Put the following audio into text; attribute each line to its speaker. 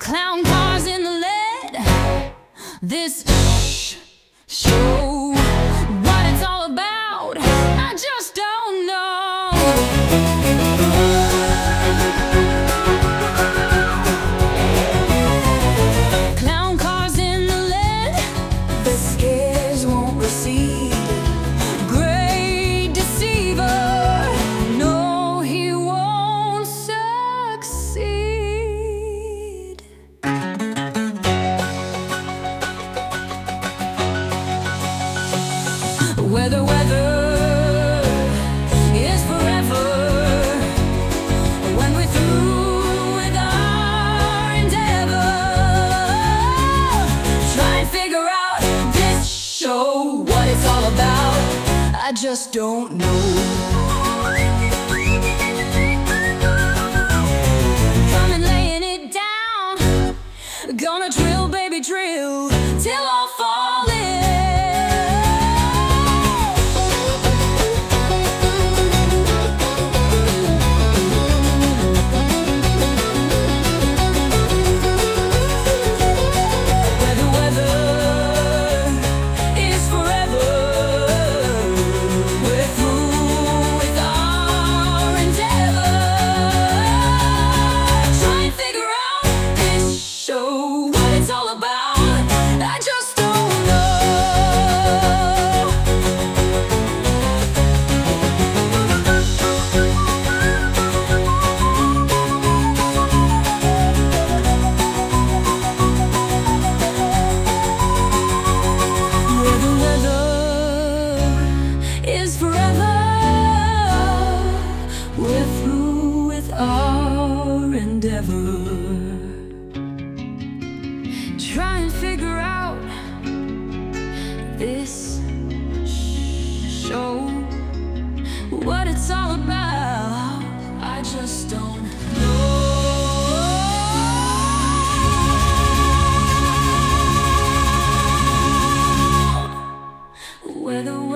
Speaker 1: Clown cars in the lead. This show, what it's all about, I just don't know. Clown cars in the lead, the scares won't recede. Great deceiver, no, he won't succeed. Weather is forever. When we're through with our endeavor, try and figure out this show, what it's all about, I just don't know. Come and laying it down, gonna drill, baby, drill, till all fall in. We're through with our endeavor. Try and figure out this show, what it's all about, I just don't know. Whether